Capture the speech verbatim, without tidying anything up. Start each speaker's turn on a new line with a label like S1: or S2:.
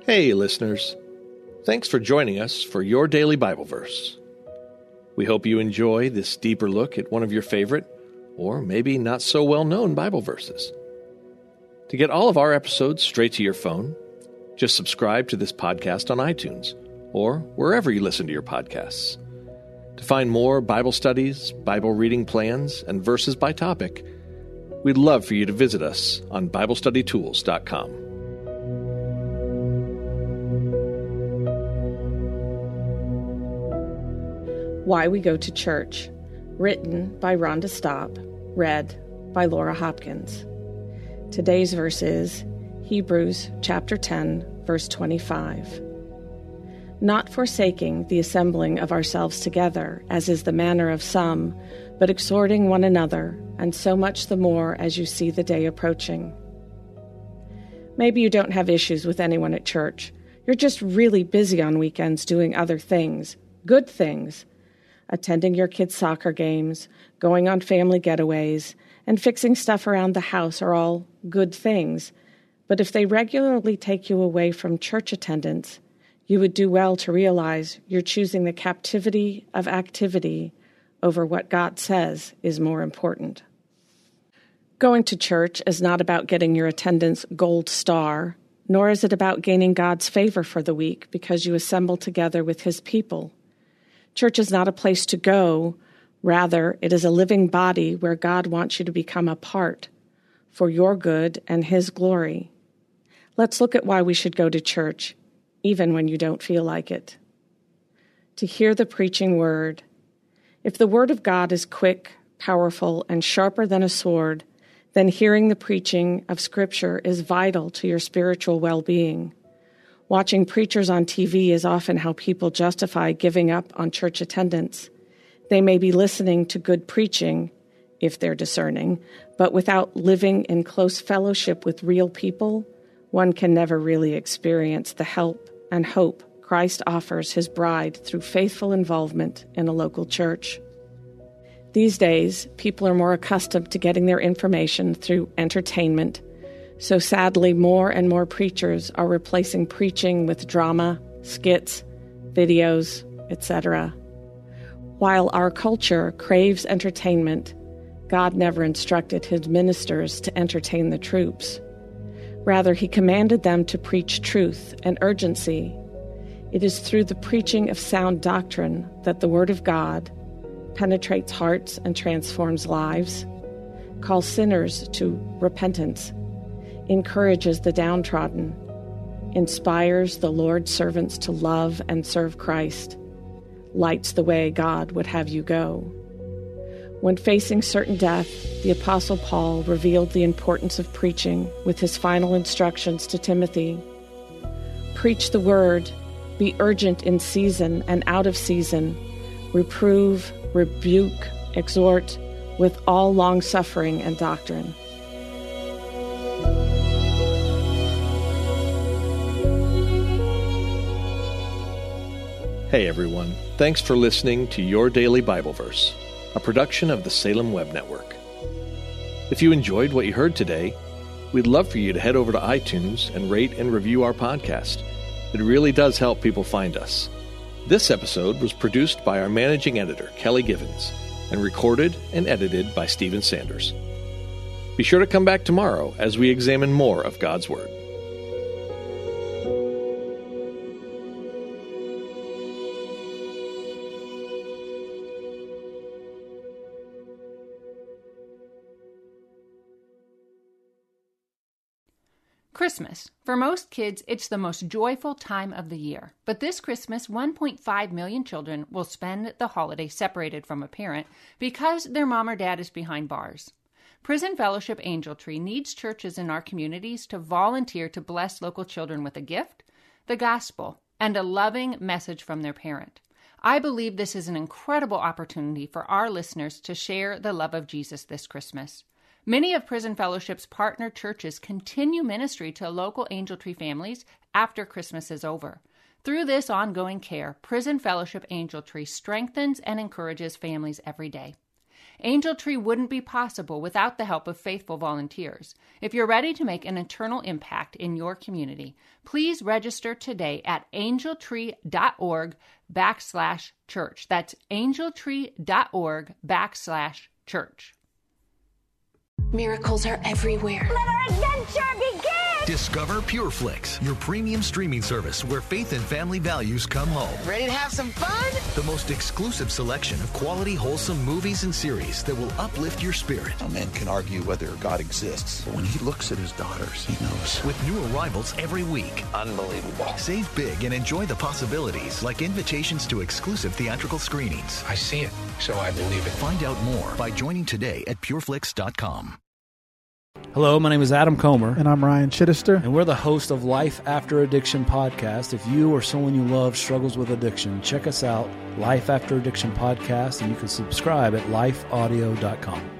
S1: Hey, listeners. Thanks for joining us for your daily Bible verse. We hope you enjoy this deeper look at one of your favorite, or maybe not so well-known Bible verses. To get all of our episodes straight to your phone, just subscribe to this podcast on iTunes or wherever you listen to your podcasts. To find more Bible studies, Bible reading plans, and verses by topic, we'd love for you to visit us on Bible Study Tools dot com.
S2: Why We Go to Church, written by Rhonda Staub, read by Laura Hopkins. Today's verse is Hebrews chapter ten, verse twenty-five. Not forsaking the assembling of ourselves together, as is the manner of some, but exhorting one another, and so much the more as you see the day approaching. Maybe you don't have issues with anyone at church. You're just really busy on weekends doing other things, good things, attending your kids' soccer games, going on family getaways, and fixing stuff around the house are all good things. But if they regularly take you away from church attendance, you would do well to realize you're choosing the captivity of activity over what God says is more important. Going to church is not about getting your attendance gold star, nor is it about gaining God's favor for the week because you assemble together with His people. Church is not a place to go. Rather, it is a living body where God wants you to become a part for your good and His glory. Let's look at why we should go to church, even when you don't feel like it. To hear the preaching word. If the word of God is quick, powerful, and sharper than a sword, then hearing the preaching of Scripture is vital to your spiritual well-being. Watching preachers on T V is often how people justify giving up on church attendance. They may be listening to good preaching, if they're discerning, but without living in close fellowship with real people, one can never really experience the help and hope Christ offers His bride through faithful involvement in a local church. These days, people are more accustomed to getting their information through entertainment. So sadly, more and more preachers are replacing preaching with drama, skits, videos, et cetera. While our culture craves entertainment, God never instructed His ministers to entertain the troops. Rather, He commanded them to preach truth and urgency. It is through the preaching of sound doctrine that the Word of God penetrates hearts and transforms lives, calls sinners to repentance, encourages the downtrodden, inspires the Lord's servants to love and serve Christ, lights the way God would have you go. When facing certain death, the Apostle Paul revealed the importance of preaching with his final instructions to Timothy. Preach the word, be urgent in season and out of season, reprove, rebuke, exhort, with all long-suffering and doctrine.
S1: Hey everyone, thanks for listening to Your Daily Bible Verse, a production of the Salem Web Network. If you enjoyed what you heard today, we'd love for you to head over to iTunes and rate and review our podcast. It really does help people find us. This episode was produced by our managing editor, Kelly Givens, and recorded and edited by Stephen Sanders. Be sure to come back tomorrow as we examine more of God's Word.
S3: Christmas. For most kids, it's the most joyful time of the year. But this Christmas, one point five million children will spend the holiday separated from a parent because their mom or dad is behind bars. Prison Fellowship Angel Tree needs churches in our communities to volunteer to bless local children with a gift, the gospel, and a loving message from their parent. I believe this is an incredible opportunity for our listeners to share the love of Jesus this Christmas. Many of Prison Fellowship's partner churches continue ministry to local Angel Tree families after Christmas is over. Through this ongoing care, Prison Fellowship Angel Tree strengthens and encourages families every day. Angel Tree wouldn't be possible without the help of faithful volunteers. If you're ready to make an eternal impact in your community, please register today at angeltree.org backslash church. That's angeltree.org backslash church.
S4: Miracles are everywhere.
S5: Let our adventure begin!
S6: Discover PureFlix, your premium streaming service where faith and family values come home.
S4: Ready to have some fun?
S6: The most exclusive selection of quality, wholesome movies and series that will uplift your spirit.
S7: A man can argue whether God exists, but when he looks at his daughters, he knows.
S6: With new arrivals every week.
S7: Unbelievable.
S6: Save big and enjoy the possibilities, like invitations to exclusive theatrical screenings.
S8: I see it, so I believe it.
S6: Find out more by joining today at pureflix dot com.
S9: Hello, my name is Adam Comer.
S10: And I'm Ryan Chittister.
S9: And we're the host of Life After Addiction podcast. If you or someone you love struggles with addiction, check us out, Life After Addiction podcast, and you can subscribe at life audio dot com.